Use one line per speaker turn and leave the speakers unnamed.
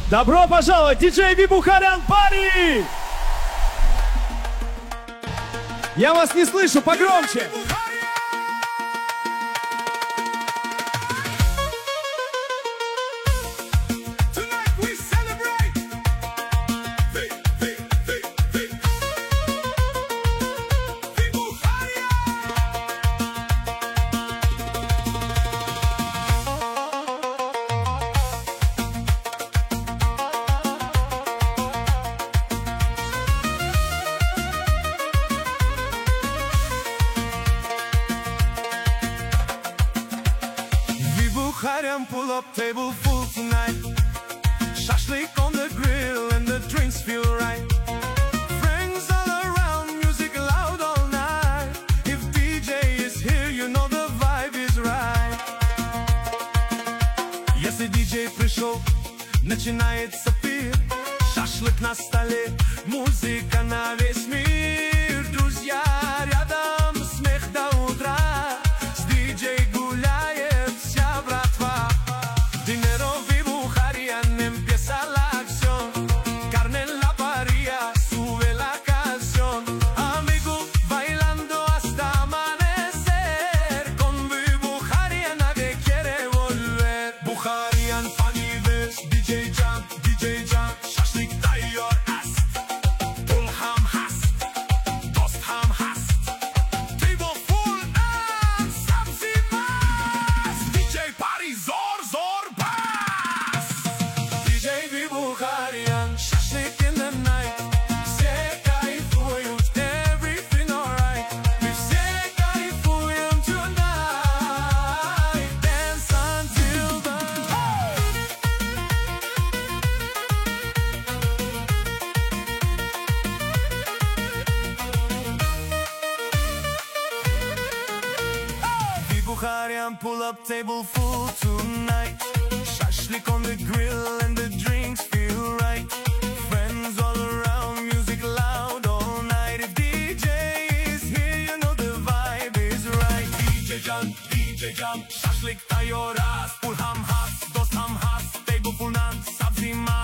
Добро пожаловать, диджей Вибухарян Пари! Я вас не слышу, погромче!
Bukharian, pull up, table full tonight. Shashlik on the grill and the drinks feel right. Friends all around, music loud all night. If DJ is here, you know the vibe is right. Если DJ пришел, начинается пир. Шашлык на столе, музыка на весь мир. Друзья рядом, смех до утра. С DJ гуляет вся братва. Dinero Vibujarian, empieza la acción. Carne en la parrilla, sube la canción. Amigo bailando hasta amanecer. Con Vibujarian nadie quiere volver. Bukharian, funny verse, DJ Jam, Shashlik tayyor ast. Pul ham hast, dost ham hast. Table full and sabzi mas. DJ party zor zor bas. DJ Vibujarian, Shashlik in the night. Все кайфуют, everything alright. Мы все кайфуем tonight. Dance until the Vibujarian, pull up, table full tonight. Shashlik on the grill and the drinks feel right. Friends all around, music loud all night. If DJ is here, you know the vibe is right. DJ Jam, Shashlik tayyor ast. Pul ham hast, dost ham hast. Table full and sabzi mas.